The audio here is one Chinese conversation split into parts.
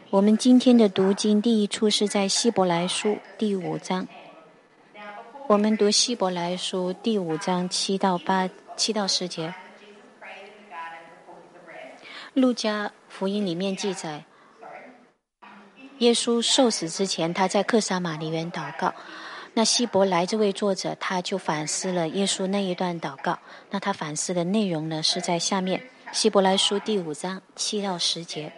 我们今天的读经第一处是在希伯来书第5章。我们读希伯来书第5章7到10节。路加福音里面记载，耶稣受死之前，他在客撒马尼园祷告。那希伯来这位作者，他就反思了耶稣那一段祷告。那他反思的内容呢，是在下面希伯来书第5章7到10节。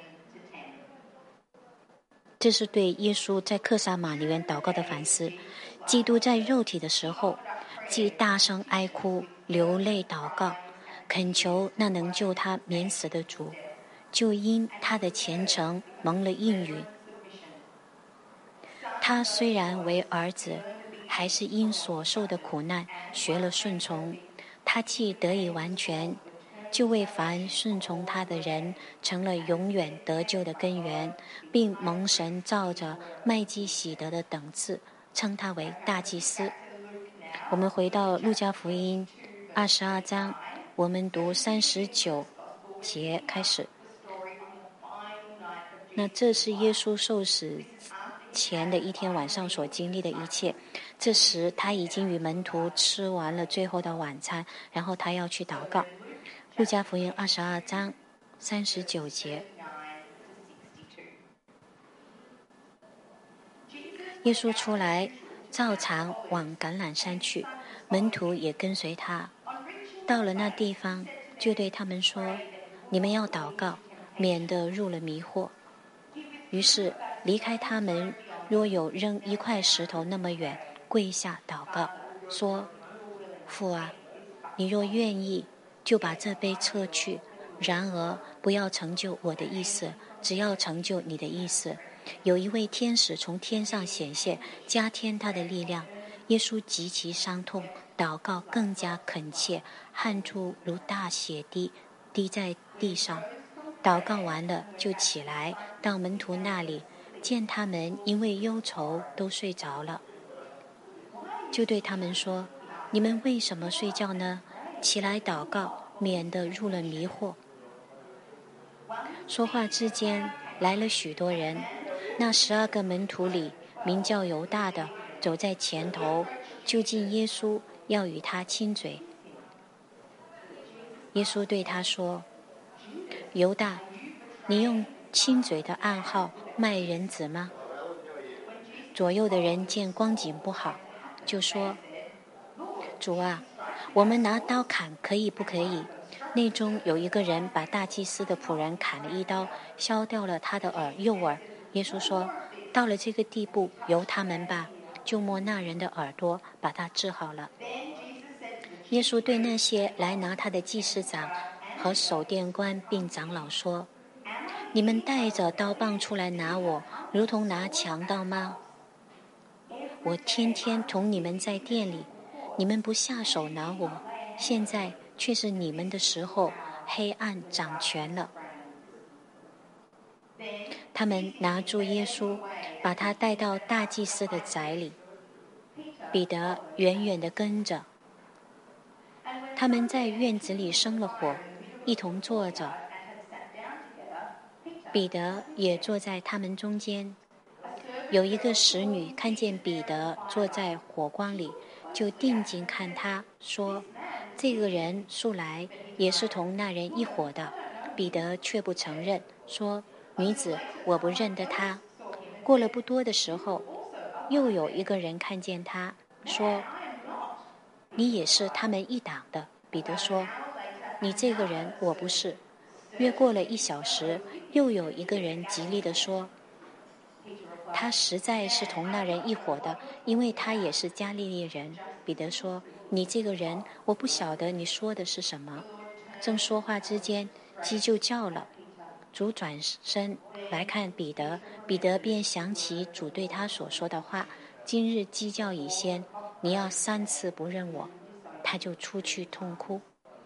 这是对耶稣在客撒马尼园祷告的反思。基督在肉体的时候，既大声哀哭、流泪祷告，恳求那能救他免死的主，就因他的虔诚蒙了应允。他虽然为儿子，还是因所受的苦难学了顺从。他既得以完全，就为凡顺从他的人成了永远得救的根源，并蒙神照着麦基洗德的等次称他为大祭司。我们回到路加福音22章，我们读39节开始。那这是耶稣受死前的一天晚上所经历的一切。这时他已经与门徒吃完了最后的晚餐，然后他要去祷告。路加福音22章39节，耶稣出来照常往橄榄山去，门徒也跟随他。到了那地方，就对他们说，你们要祷告，免得入了迷惑。于是离开他们，若有扔一块石头那么远，跪下祷告，说，父啊，你若愿意，就把这杯撤去，然而不要成就我的意思，只要成就你的意思。有一位天使从天上显现，加添他的力量。耶稣极其伤痛，祷告更加恳切，汗珠如大血滴在地上。祷告完了，就起来到门徒那里，见他们因为忧愁都睡着了，就对他们说，你们为什么睡觉呢？起来祷告，免得入了迷惑。说话之间，来了许多人。那12个门徒里，名叫犹大的走在前头，就近耶稣，要与他亲嘴。耶稣对他说，犹大，你用亲嘴的暗号卖人子吗？左右的人见光景不好，就说，主啊，我们拿刀砍可以不可以？内中有一个人把大祭司的仆人砍了一刀，削掉了他的右耳。耶稣说，到了这个地步，由他们吧，就摸那人的耳朵，把他治好了。耶稣对那些来拿他的祭司长和守殿官并长老说，你们带着刀棒出来拿我，如同拿强盗吗？我天天同你们在店里，你们不下手拿我，现在却是你们的时候，黑暗掌权了。他们拿住耶稣，把他带到大祭司的宅里。彼得远远地跟着。他们在院子里生了火，一同坐着。彼得也坐在他们中间。有一个使女看见彼得坐在火光里，就定睛看他，说，这个人素来也是同那人一伙的。彼得却不承认，说，女子，我不认得他。过了不多的时候，又有一个人看见他，说，你也是他们一党的。彼得说，你这个人我不是。约过了1小时，又有一个人极力地说，他实在是同那人一伙的，因为他也是加利利人。彼得说，你这个人，我不晓得你说的是什么。正说话之间，鸡就叫了。主转身来看彼得，彼得便想起主对他所说的话，今日鸡叫以先，你要3次不认我。他就出去痛哭。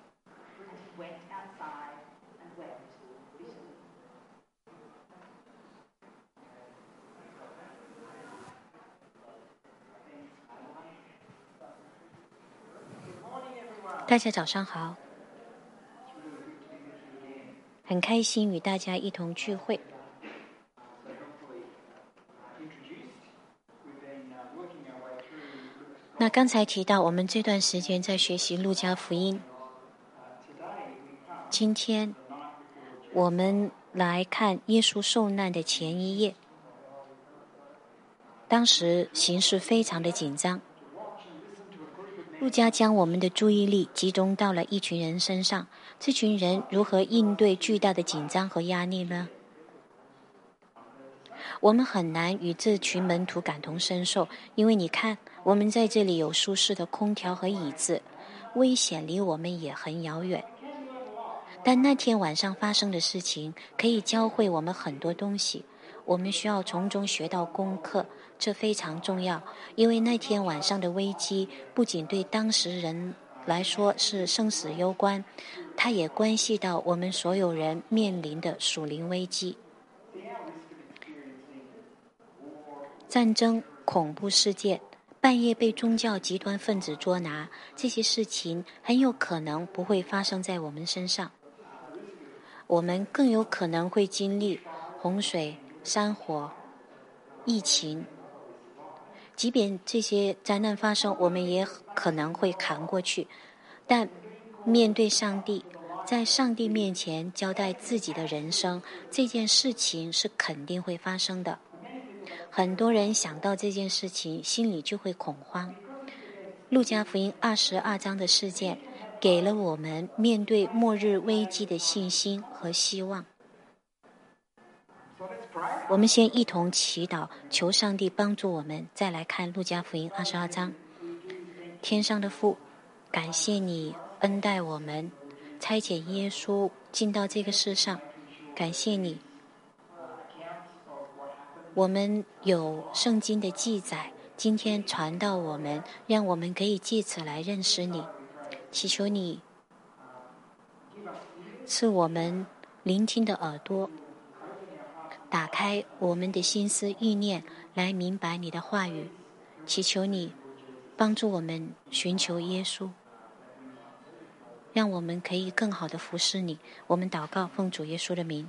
大家早上好，很开心与大家一同聚会。 那刚才提到，我们这段时间在学习路加福音。今天我们来看耶稣受难的前一夜，当时形势非常的紧张。路加将我们的注意力集中到了一群人身上，这群人如何应对巨大的紧张和压力呢？我们很难与这群门徒感同身受，因为你看，我们在这里有舒适的空调和椅子，危险离我们也很遥远。但那天晚上发生的事情可以教会我们很多东西，我们需要从中学到功课，这非常重要，因为那天晚上的危机不仅对当时人来说是生死攸关，它也关系到我们所有人面临的属灵危机。战争、恐怖事件、半夜被宗教极端分子捉拿，这些事情很有可能不会发生在我们身上。我们更有可能会经历洪水、山火、疫情。即便这些灾难发生，我们也可能会扛过去。但面对上帝，在上帝面前交代自己的人生，这件事情是肯定会发生的。很多人想到这件事情，心里就会恐慌。路加福音22章的事件，给了我们面对末日危机的信心和希望。我们先一同祈祷，求上帝帮助我们。再来看路加福音22章。天上的父，感谢你恩待我们，差遣耶稣进到这个世上，感谢你。我们有圣经的记载，今天传到我们，让我们可以借此来认识你。祈求你赐我们聆听的耳朵，打开我们的心思意念，来明白你的话语。祈求你帮助我们寻求耶稣，让我们可以更好的服侍你。我们祷告，奉主耶稣的名。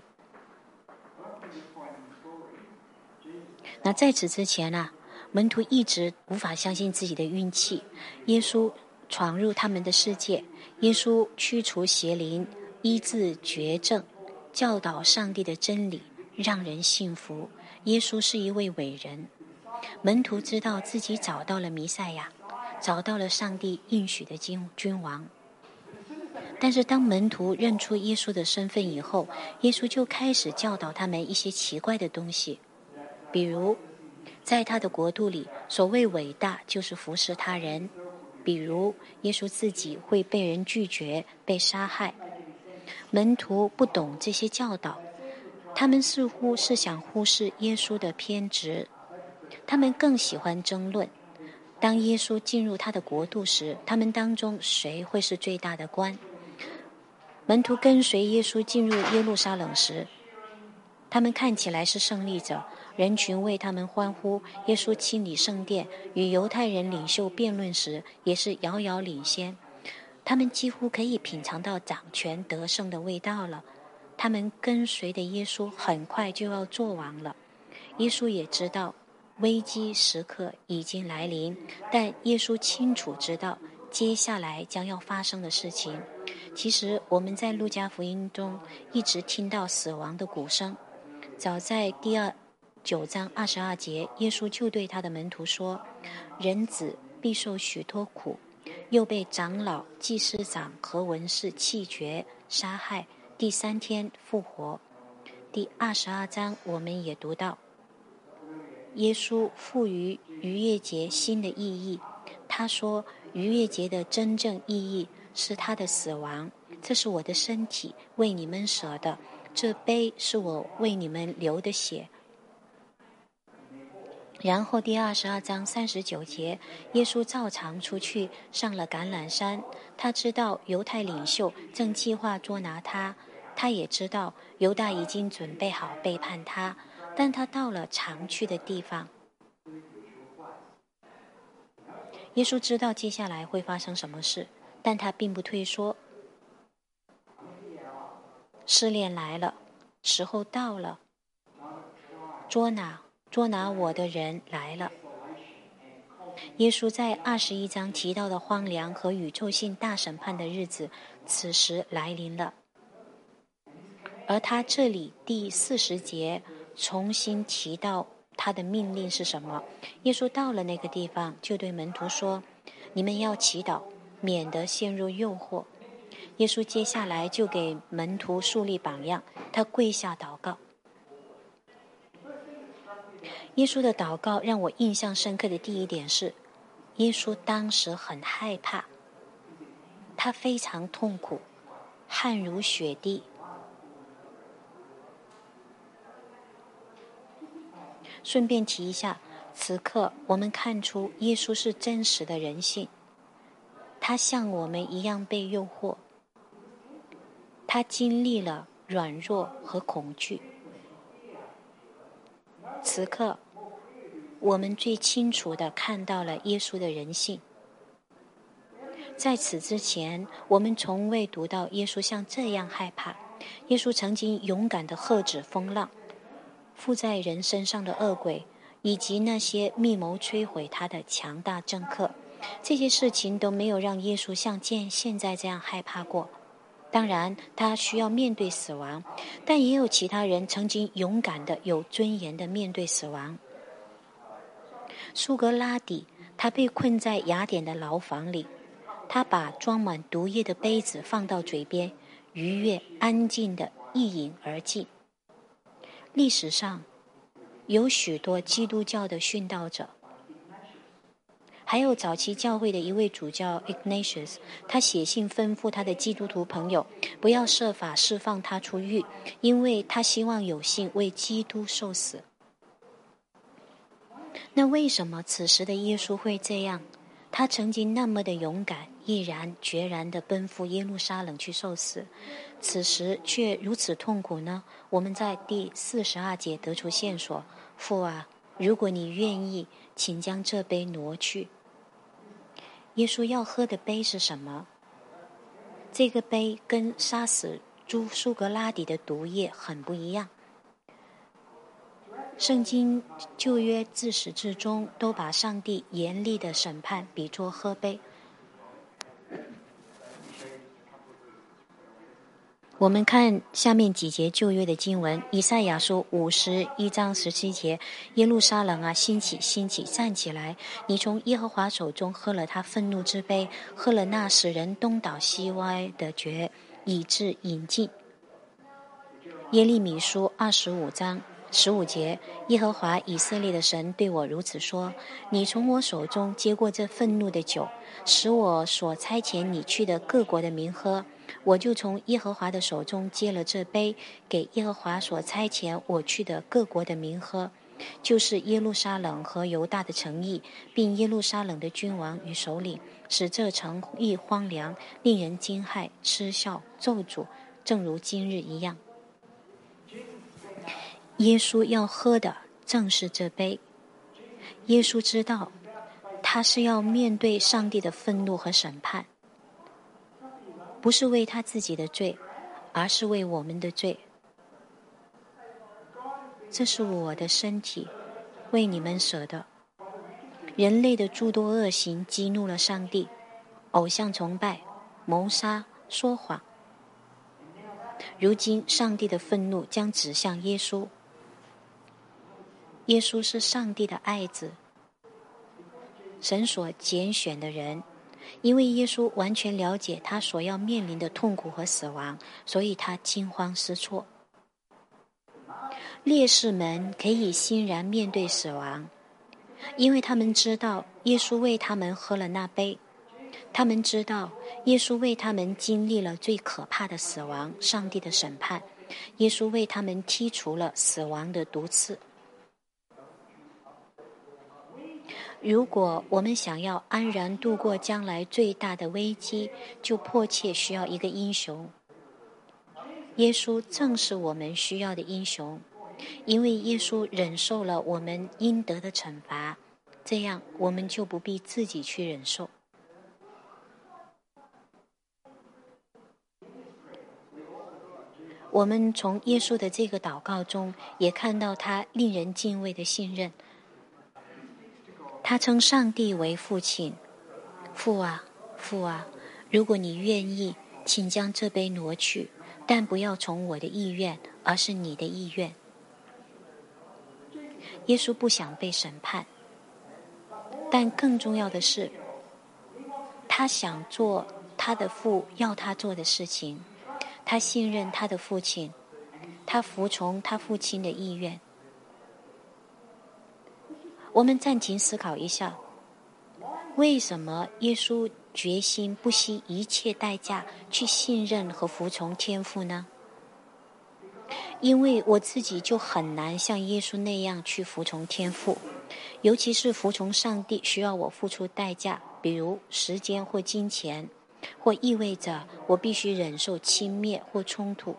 那在此之前啊，门徒一直无法相信自己的运气。耶稣闯入他们的世界，耶稣驱除邪灵，医治绝症，教导上帝的真理，让人信服。耶稣是一位伟人。门徒知道自己找到了弥赛亚，找到了上帝应许的君王。但是当门徒认出耶稣的身份以后，耶稣就开始教导他们一些奇怪的东西。比如，在他的国度里，所谓伟大就是服侍他人。比如，耶稣自己会被人拒绝、被杀害。门徒不懂这些教导，他们似乎是想忽视耶稣的偏执，他们更喜欢争论。当耶稣进入他的国度时，他们当中谁会是最大的官？门徒跟随耶稣进入耶路撒冷时，他们看起来是胜利者，人群为他们欢呼。耶稣清理圣殿，与犹太人领袖辩论时，也是遥遥领先。他们几乎可以品尝到掌权得胜的味道了。他们跟随的耶稣很快就要做王了。耶稣也知道危机时刻已经来临，但耶稣清楚知道接下来将要发生的事情。其实我们在路加福音中一直听到死亡的鼓声。早在第9章22节，耶稣就对他的门徒说，人子必受许多苦，又被长老、祭司长和文士弃绝、杀害，第3天复活。第22章我们也读到，耶稣赋予逾越节新的意义。他说，逾越节的真正意义是他的死亡，这是我的身体，为你们舍的，这杯是我为你们流的血。然后第22章39节，耶稣照常出去，上了橄榄山。他知道犹太领袖正计划捉拿他，他也知道犹大已经准备好背叛他，但他到了常去的地方。耶稣知道接下来会发生什么事，但他并不退缩。试炼来了，时候到了，捉拿我的人来了。 耶稣在21章提到的荒凉和宇宙性大审判的日子，此时来临了。而他这里第40节重新提到他的命令是什么？耶稣到了那个地方，就对门徒说：“你们要祈祷，免得陷入诱惑。”耶稣接下来就给门徒树立榜样，他跪下祷告。耶稣的祷告让我印象深刻的第一点是，耶稣当时很害怕，他非常痛苦，汗如雪滴。顺便提一下，此刻我们看出耶稣是真实的人性，他像我们一样被诱惑，他经历了软弱和恐惧。此刻我们最清楚地看到了耶稣的人性。在此之前，我们从未读到耶稣像这样害怕。耶稣曾经勇敢地喝止风浪，附在人身上的恶鬼，以及那些密谋摧毁他的强大政客，这些事情都没有让耶稣像现在这样害怕过。当然，他需要面对死亡，但也有其他人曾经勇敢的、有尊严的面对死亡。苏格拉底，他被困在雅典的牢房里，他把装满毒液的杯子放到嘴边，愉悦安静地一饮而尽。历史上有许多基督教的殉道者，还有早期教会的一位主教 Ignatius， 他写信吩咐他的基督徒朋友不要设法释放他出狱，因为他希望有幸为基督受死。那为什么此时的耶稣会这样？他曾经那么的勇敢，毅然决然地奔赴耶路撒冷去受死，此时却如此痛苦呢？我们在第42节得出线索：父啊，如果你愿意，请将这杯挪去。耶稣要喝的杯是什么？这个杯跟杀死苏格拉底的毒液很不一样。圣经旧约自始至终都把上帝严厉的审判比作喝杯。我们看下面几节旧约的经文，以赛亚书51章17节：耶路撒冷啊，兴起兴起，站起来，你从耶和华手中喝了他愤怒之杯，喝了那使人东倒西歪的爵，以致饮尽。耶利米书25章15节：耶和华以色列的神对我如此说：你从我手中接过这愤怒的酒，使我所差遣你去的各国的民喝，我就从耶和华的手中接了这杯，给耶和华所差遣我去的各国的民喝，就是耶路撒冷和犹大的城邑，并耶路撒冷的君王与首领，使这城邑荒凉，令人惊骇、嗤笑、咒诅，正如今日一样。耶稣要喝的正是这杯。耶稣知道他是要面对上帝的愤怒和审判，不是为他自己的罪，而是为我们的罪。这是我的身体，为你们舍的。人类的诸多恶行激怒了上帝，偶像崇拜、谋杀、说谎。如今上帝的愤怒将指向耶稣。耶稣是上帝的爱子，神所拣选的人。因为耶稣完全了解他所要面临的痛苦和死亡，所以他惊慌失措。烈士们可以欣然面对死亡，因为他们知道耶稣为他们喝了那杯，他们知道耶稣为他们经历了最可怕的死亡，上帝的审判。耶稣为他们剔除了死亡的毒刺。如果我们想要安然度过将来最大的危机，就迫切需要一个英雄。耶稣正是我们需要的英雄，因为耶稣忍受了我们应得的惩罚，这样我们就不必自己去忍受。我们从耶稣的这个祷告中也看到他令人敬畏的信任。 他称上帝为父亲。父啊，父啊，如果你愿意，请将这杯挪去，但不要从我的意愿，而是你的意愿。耶稣不想被审判，但更重要的是，他想做他的父要他做的事情。他信任他的父亲，他服从他父亲的意愿。我们暂停思考一下，为什么耶稣决心不惜一切代价去信任和服从天父呢？因为我自己就很难像耶稣那样去服从天父，尤其是服从上帝需要我付出代价，比如时间或金钱，或意味着我必须忍受轻蔑或冲突。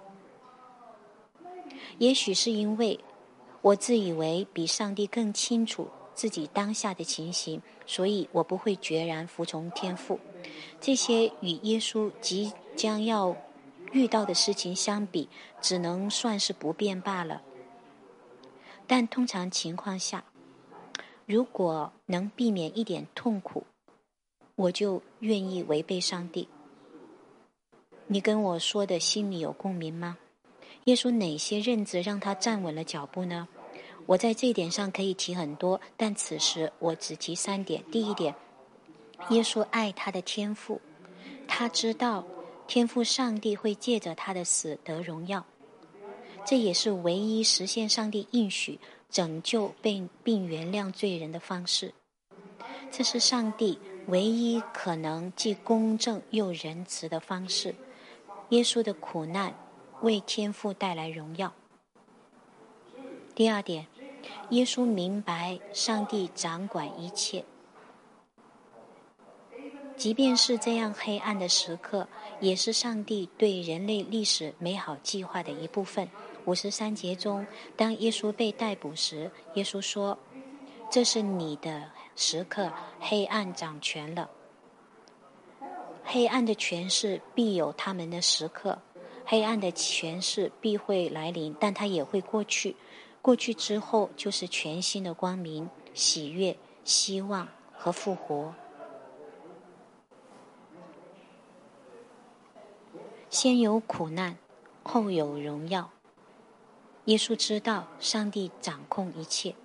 也许是因为我自以为比上帝更清楚自己当下的情形，所以我不会决然服从天父。这些与耶稣即将要遇到的事情相比，只能算是不便罢了。但通常情况下，如果能避免一点痛苦，我就愿意违背上帝。你跟我说的心里有共鸣吗？耶稣哪些认知让他站稳了脚步呢？我在这一点上可以提很多，但此时我只提3点。第一点，耶稣爱他的天父，他知道天父上帝会借着他的死得荣耀，这也是唯一实现上帝应许拯救并原谅罪人的方式。这是上帝唯一可能既公正又仁慈的方式。耶稣的苦难为天父带来荣耀。第二点，耶稣明白上帝掌管一切，即便是这样黑暗的时刻，也是上帝对人类历史美好计划的一部分。53节中，当耶稣被逮捕时，耶稣说：“这是你的时刻，黑暗掌权了。”黑暗的权势必有他们的时刻，黑暗的权势必会来临，但它也会过去。过去之后就是全新的光明、喜悦、希望和复活。先有苦难，后有荣耀。耶稣知道上帝掌控一切。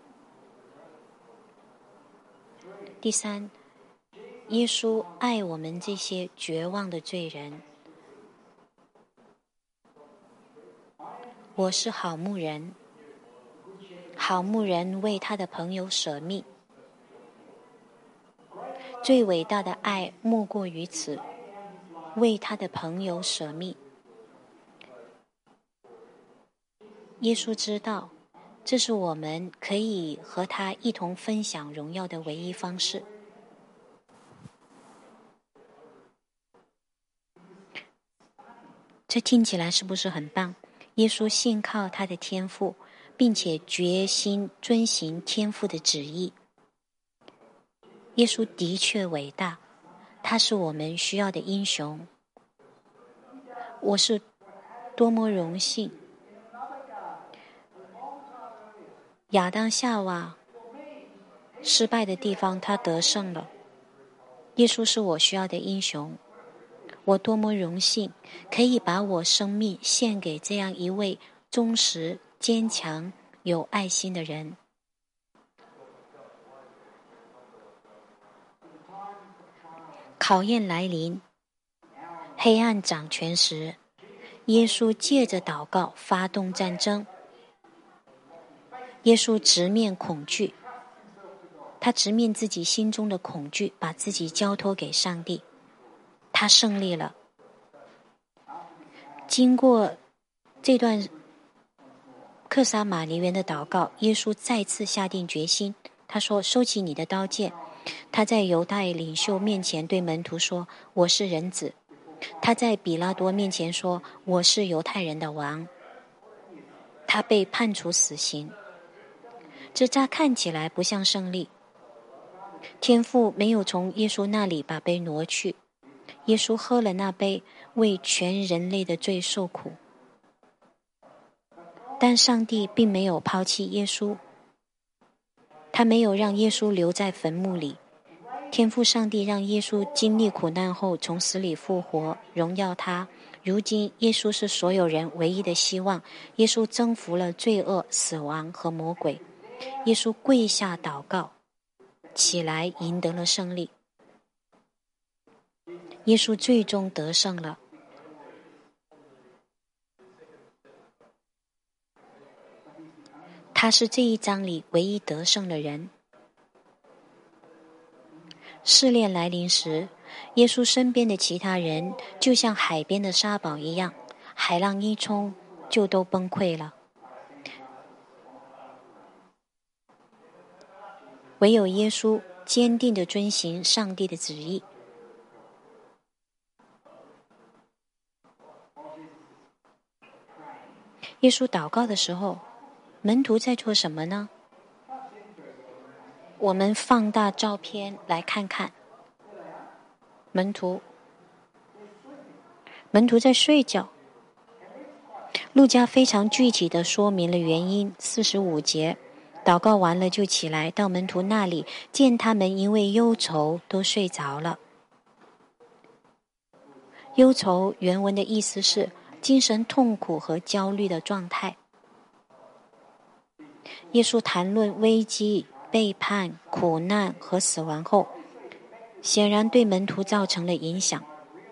第三，耶稣爱我们这些绝望的罪人。我是好牧人，好牧人为他的朋友舍命。最伟大的爱莫过于此，为他的朋友舍命。耶稣知道，这是我们可以和他一同分享荣耀的唯一方式。这听起来是不是很棒？耶稣信靠他的天父，并且决心遵行天父的旨意。耶稣的确伟大，他是我们需要的英雄。我是多么荣幸，亚当夏娃失败的地方他得胜了。耶稣是我需要的英雄。我多么荣幸可以把我生命献给这样一位忠实、坚强、有爱心的人。考验来临，黑暗掌权时，耶稣借着祷告发动战争。耶稣直面恐惧，他直面自己心中的恐惧，把自己交托给上帝。他胜利了。经过这段克撒玛尼园的祷告，耶稣再次下定决心。他说：“收起你的刀剑。”他在犹太领袖面前对门徒说：“我是人子。”他在比拉多面前说：“我是犹太人的王。”他被判处死刑。这乍看起来不像胜利。天父没有从耶稣那里把杯挪去，耶稣喝了那杯，为全人类的罪受苦。但上帝并没有抛弃耶稣。 他没有让耶稣留在坟墓里。天父上帝让耶稣经历苦难后从死里复活，荣耀他。如今耶稣是所有人唯一的希望，耶稣征服了罪恶、死亡和魔鬼。耶稣跪下祷告，起来赢得了胜利。耶稣最终得胜了。他是这一章里唯一得胜的人。试炼来临时，耶稣身边的其他人就像海边的沙堡一样，海浪一冲就都崩溃了。唯有耶稣坚定地遵行上帝的旨意。耶稣祷告的时候，门徒在做什么呢？我们放大照片来看看。门徒在睡觉。路加非常具体地说明了原因。45节，祷告完了就起来，到门徒那里，见他们因为忧愁都睡着了。忧愁原文的意思是精神痛苦和焦虑的状态。耶稣谈论危机、背叛、苦难和死亡后，显然对门徒造成了影响。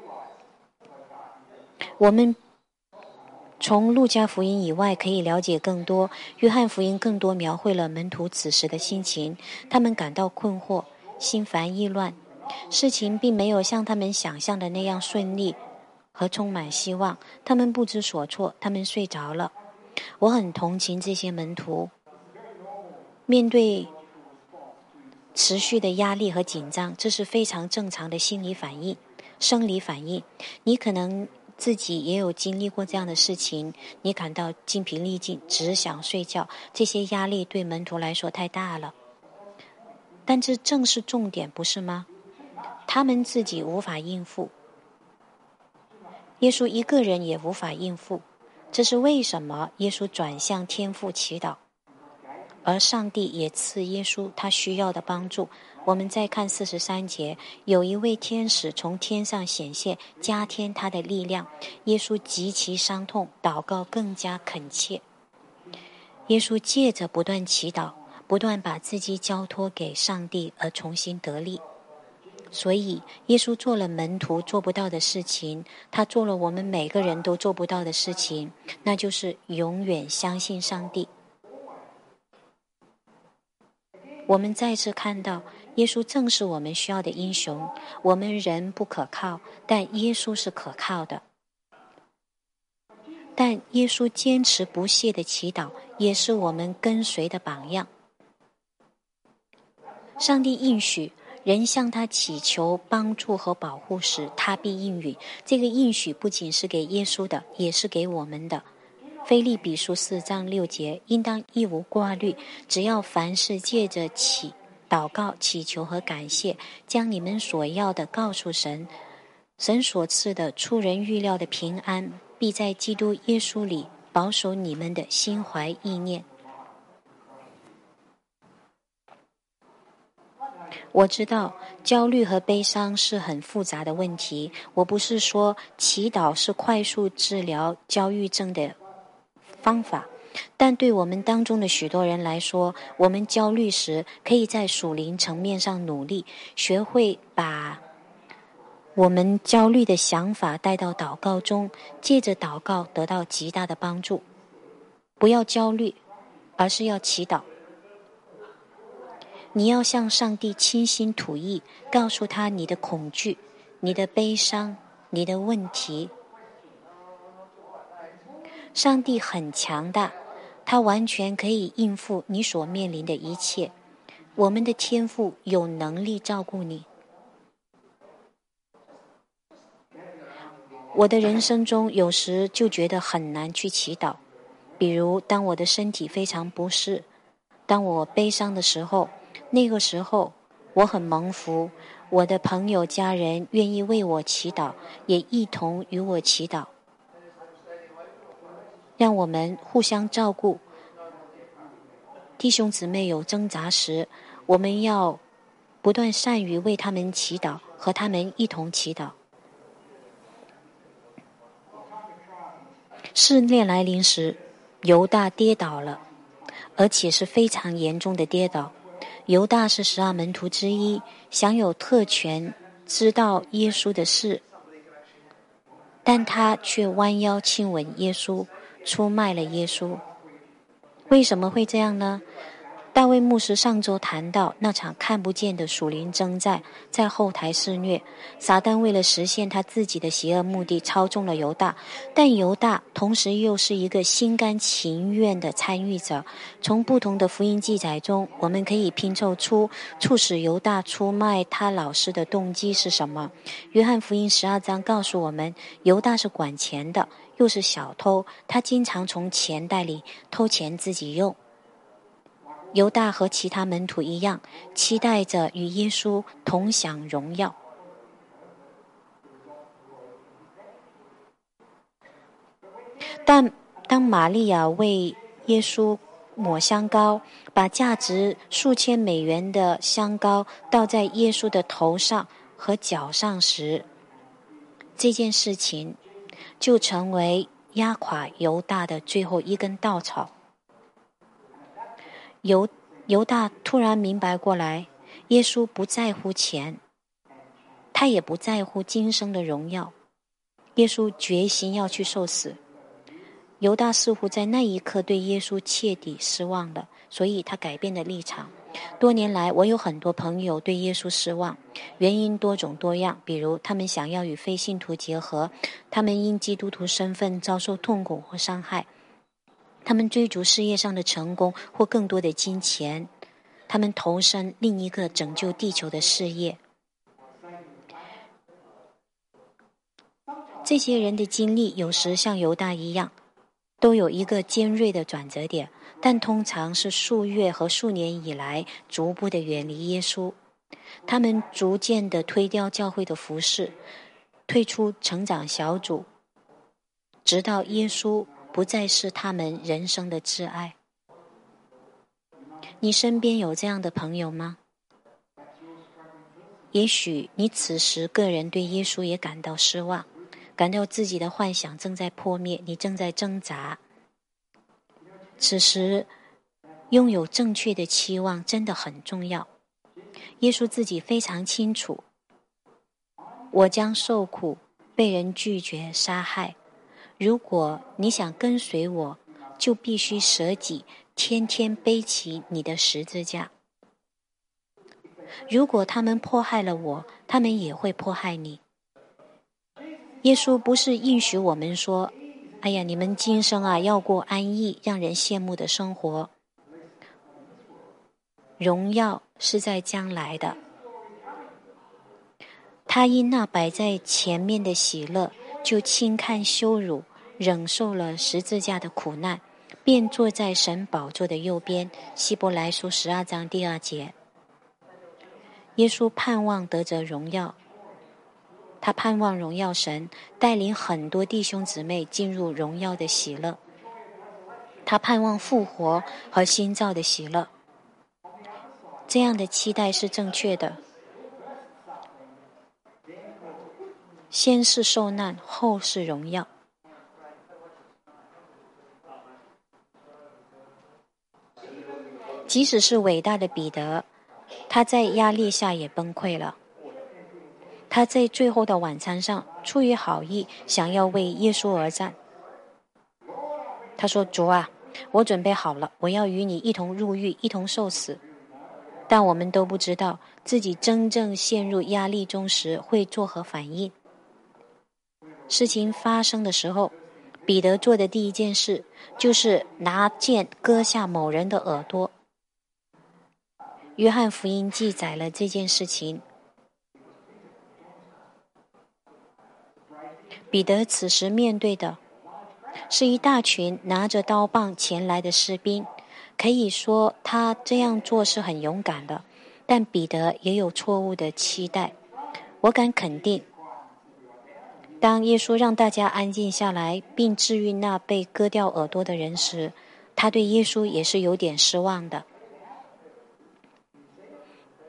我们从路加福音以外可以了解更多。约翰福音更多描绘了门徒此时的心情，他们感到困惑，心烦意乱，事情并没有像他们想象的那样顺利和充满希望，他们不知所措，他们睡着了。我很同情这些门徒，面对持续的压力和紧张，这是非常正常的心理反应、生理反应。你可能自己也有经历过这样的事情，你感到精疲力尽，只想睡觉。这些压力对门徒来说太大了，但这正是重点，不是吗？他们自己无法应付，耶稣一个人也无法应付。这是为什么耶稣转向天父祈祷，而上帝也赐耶稣他需要的帮助。我们再看43节，有一位天使从天上显现，加添他的力量。耶稣极其伤痛，祷告更加恳切。耶稣借着不断祈祷，不断把自己交托给上帝而重新得力。所以耶稣做了门徒做不到的事情，他做了我们每个人都做不到的事情，那就是永远相信上帝。我们再次看到，耶稣正是我们需要的英雄。我们人不可靠，但耶稣是可靠的。但耶稣坚持不懈的祈祷，也是我们跟随的榜样。上帝应许，人向他祈求帮助和保护时，他必应允。这个应许不仅是给耶稣的，也是给我们的。腓立比书4章6节，应当一无挂虑，只要凡事借着祷告、祈求和感谢，将你们所要的告诉神。神所赐的出人预料的平安，必在基督耶稣里保守你们的心怀意念。我知道焦虑和悲伤是很复杂的问题，我不是说祈祷是快速治疗焦虑症的方法，但对我们当中的许多人来说，我们焦虑时可以在属灵层面上努力，学会把我们焦虑的想法带到祷告中，借着祷告得到极大的帮助。不要焦虑，而是要祈祷。你要向上帝倾心吐意，告诉他你的恐惧、你的悲伤、你的问题。上帝很强大，他完全可以应付你所面临的一切。我们的天父有能力照顾你。我的人生中有时就觉得很难去祈祷，比如当我的身体非常不适，当我悲伤的时候，那个时候我很蒙福，我的朋友家人愿意为我祈祷，也一同与我祈祷，让我们互相照顾。 弟兄姊妹有挣扎时，我们要不断善于为他们祈祷，和他们一同祈祷。试炼来临时，犹大跌倒了，而且是非常严重的跌倒。犹大是12门徒之一，享有特权，知道耶稣的事，但他却弯腰亲吻耶稣，出卖了耶稣。为什么会这样呢？大卫牧师上周谈到那场看不见的属灵征战，在后台肆虐，撒旦为了实现他自己的邪恶目的，操纵了犹大，但犹大同时又是一个心甘情愿的参与者。从不同的福音记载中，我们可以拼凑出促使犹大出卖他老师的动机是什么。约翰福音12章告诉我们，犹大是管钱的，又是小偷，他经常从钱袋里偷钱自己用。犹大和其他门徒一样，期待着与耶稣同享荣耀。但当玛利亚为耶稣抹香膏，把价值数千美元的香膏倒在耶稣的头上和脚上时，这件事情就成为压垮犹大的最后一根稻草。犹大突然明白过来，耶稣不在乎钱，他也不在乎今生的荣耀。耶稣决心要去受死。犹大似乎在那一刻对耶稣彻底失望了，所以他改变了立场。多年来，我有很多朋友对耶稣失望，原因多种多样，比如他们想要与非信徒结合，他们因基督徒身份遭受痛苦或伤害，他们追逐事业上的成功或更多的金钱，他们投身另一个拯救地球的事业。这些人的经历有时像犹大一样，都有一个尖锐的转折点，但通常是数月和数年以来逐步的远离耶稣。他们逐渐的推掉教会的服事，退出成长小组，直到耶稣不再是他们人生的挚爱。你身边有这样的朋友吗？也许你此时个人对耶稣也感到失望，感到自己的幻想正在破灭，你正在挣扎。此时拥有正确的期望真的很重要。耶稣自己非常清楚，我将受苦，被人拒绝杀害。如果你想跟随我，就必须舍己，天天背起你的十字架。如果他们迫害了我，他们也会迫害你。耶稣不是应许我们说，哎呀，你们今生要过安逸让人羡慕的生活，荣耀是在将来的。他因那摆在前面的喜乐，就轻看羞辱，忍受了十字架的苦难，便坐在神宝座的右边。希伯来书12章第2节。耶稣盼望得着荣耀，他盼望荣耀神，带领很多弟兄姊妹进入荣耀的喜乐。他盼望复活和新造的喜乐。这样的期待是正确的。先是受难，后是荣耀。即使是伟大的彼得，他在压力下也崩溃了。他在最后的晚餐上出于好意，想要为耶稣而战。他说，主啊，我准备好了，我要与你一同入狱，一同受死。但我们都不知道自己真正陷入压力中时会作何反应。事情发生的时候，彼得做的第一件事就是拿剑割下某人的耳朵。约翰福音记载了这件事情。彼得此时面对的是一大群拿着刀棒前来的士兵，可以说他这样做是很勇敢的，但彼得也有错误的期待。我敢肯定，当耶稣让大家安静下来，并治愈那被割掉耳朵的人时，他对耶稣也是有点失望的。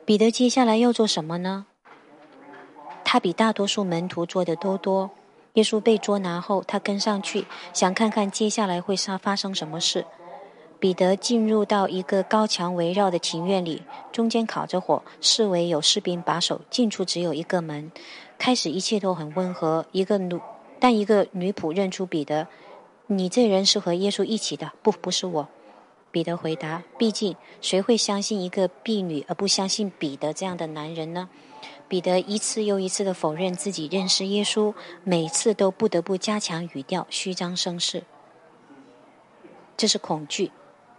彼得接下来要做什么呢？他比大多数门徒做的都多。耶稣被捉拿后，他跟上去，想看看接下来会发生什么事。彼得进入到一个高墙围绕的庭院里，中间烤着火，四围有士兵把守，进出只有一个门。开始一切都很温和，但一个女仆认出彼得：“你这人是和耶稣一起的。”“不是我。”彼得回答。毕竟谁会相信一个婢女而不相信彼得这样的男人呢？彼得一次又一次地否认自己认识耶稣，每次都不得不加强语调，虚张声势。这是恐惧。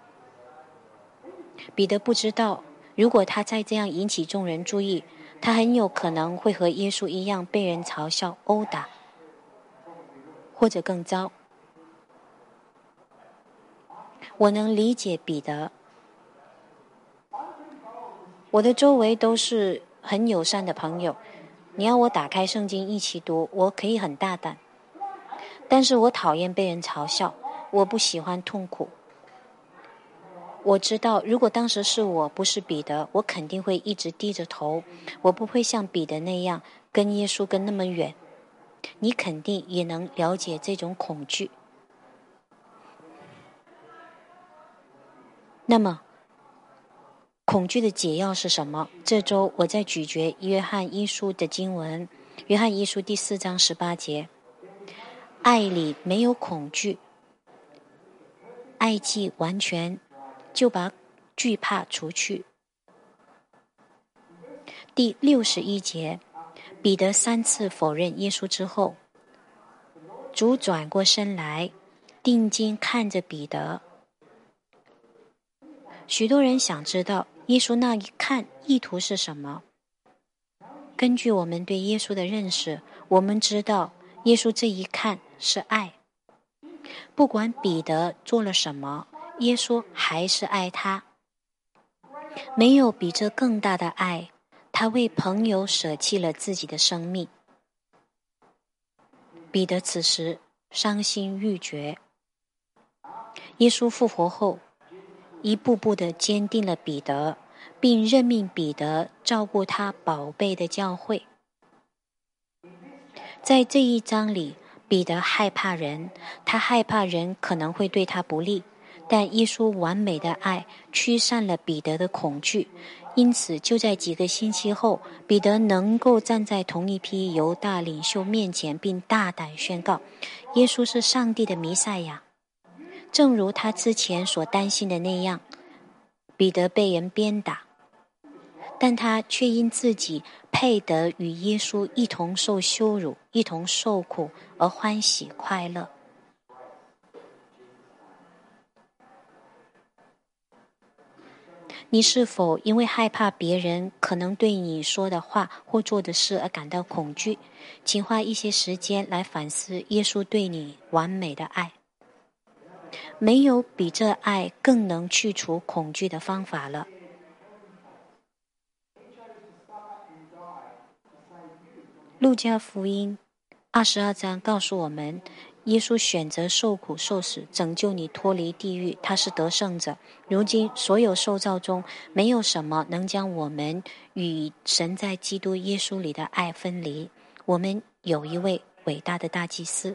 彼得不知道，如果他再这样引起众人注意，他很有可能会和耶稣一样被人嘲笑、殴打，或者更糟。我能理解彼得，我的周围都是很友善的朋友，你要我打开圣经一起读，我可以很大胆。但是我讨厌被人嘲笑，我不喜欢痛苦。我知道，如果当时是我，不是彼得，我肯定会一直低着头，我不会像彼得那样跟耶稣跟那么远。你肯定也能了解这种恐惧。那么恐惧的解药是什么？这周我在咀嚼约翰一书的经文，约翰一书第4章18节，爱里没有恐惧，爱既完全，就把惧怕除去。第61节，彼得3次否认耶稣之后，主转过身来，定睛看着彼得。许多人想知道耶稣那一看意图是什么。根据我们对耶稣的认识，我们知道耶稣这一看是爱。不管彼得做了什么，耶稣还是爱他。没有比这更大的爱，他为朋友舍弃了自己的生命。彼得此时伤心欲绝。耶稣复活后，一步步地坚定了彼得，并任命彼得照顾他宝贝的教会。在这一章里，彼得害怕人，他害怕人可能会对他不利，但耶稣完美的爱驱散了彼得的恐惧。因此就在几个星期后，彼得能够站在同一批犹大领袖面前，并大胆宣告耶稣是上帝的弥赛亚。正如他之前所担心的那样，彼得被人鞭打，但他却因自己配得与耶稣一同受羞辱，一同受苦而欢喜快乐。你是否因为害怕别人可能对你说的话或做的事而感到恐惧？请花一些时间来反思耶稣对你完美的爱。没有比这爱更能去除恐惧的方法了。路加福音22章告诉我们，耶稣选择受苦受死，拯救你脱离地狱，他是得胜者。如今所有受造中，没有什么能将我们与神在基督耶稣里的爱分离。我们有一位伟大的大祭司。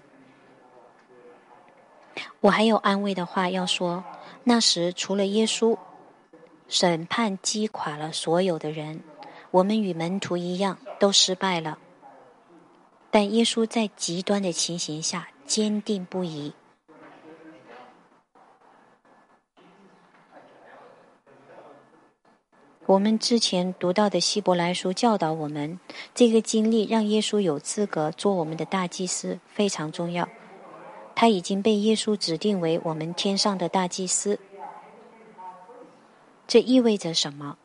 我还有安慰的话要说，那时除了耶稣，审判击垮了所有的人，我们与门徒一样都失败了。但耶稣在极端的情形下坚定不移。我们之前读到的希伯来书教导我们，这个经历让耶稣有资格做我们的大祭司，非常重要。他已经被耶稣指定为我们天上的大祭司。这意味着什么？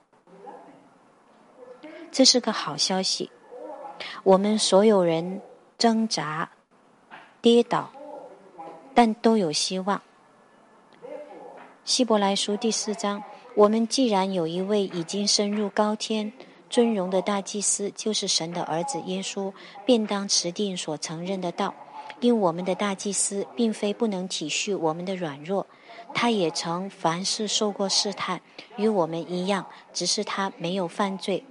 这是个好消息。我们所有人挣扎、跌倒，但都有希望。希伯来书第4章，我们既然有一位已经升入高天尊荣的大祭司，就是神的儿子耶稣，便当持定所承认的道。因我们的大祭司并非不能体恤我们的软弱， 他也曾凡事受过试探，与我们一样，只是他没有犯罪。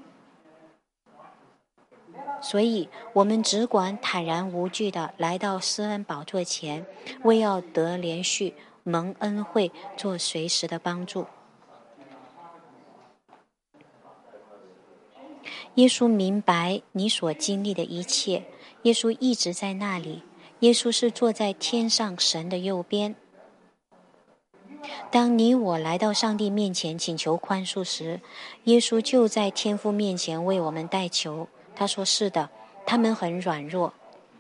所以我们只管坦然无惧地来到施恩宝座前，为要得连续蒙恩惠，做随时的帮助。耶稣明白你所经历的一切，耶稣一直在那里，耶稣是坐在天上神的右边。当你我来到上帝面前请求宽恕时，耶稣就在天父面前为我们代求。他说，是的，他们很软弱。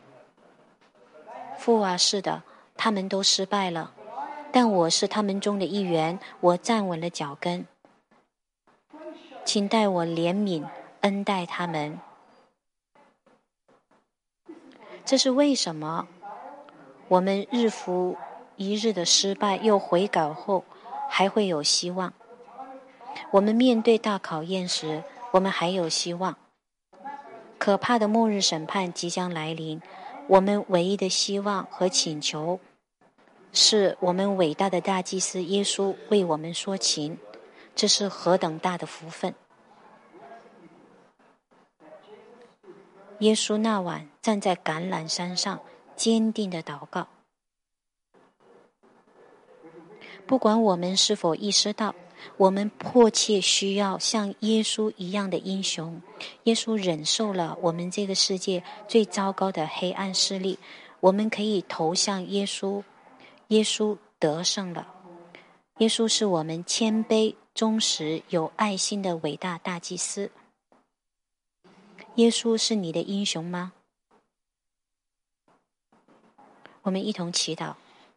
父啊，是的，他们都失败了，但我是他们中的一员，我站稳了脚跟。请待我怜悯恩待他们。这是为什么我们日复一日的失败又悔改后还会有希望。我们面对大考验时，我们还有希望。可怕的末日审判即将来临，我们唯一的希望和请求是我们伟大的大祭司耶稣为我们说情。这是何等大的福分！耶稣那晚站在橄榄山上，坚定地祷告。不管我们是否意识到，我们迫切需要像耶稣一样的英雄。耶稣忍受了我们这个世界最糟糕的黑暗势力，我们可以投向耶稣。耶稣得胜了。耶稣是我们谦卑、忠实、有爱心的伟大大祭司。耶稣是你的英雄吗？我们一同祈祷。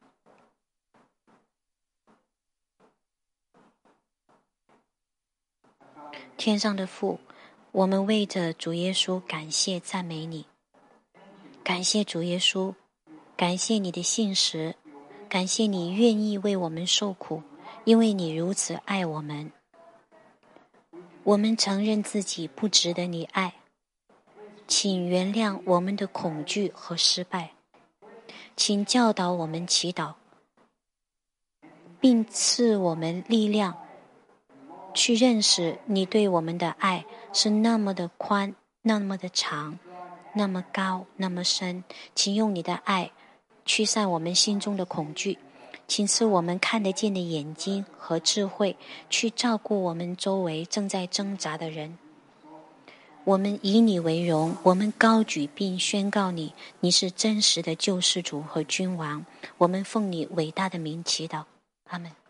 天上的父，我们为着主耶稣感谢赞美你。感谢主耶稣，感谢你的信实，感谢你愿意为我们受苦，因为你如此爱我们。我们承认自己不值得你爱，请原谅我们的恐惧和失败，请教导我们祈祷，并赐我们力量去认识你对我们的爱是那么的宽，那么的长，那么高，那么深。请用你的爱驱散我们心中的恐惧，请赐我们看得见的眼睛和智慧，去照顾我们周围正在挣扎的人。我们以你为荣，我们高举并宣告你，你是真实的救世主和君王。我们奉你伟大的名祈祷，阿们。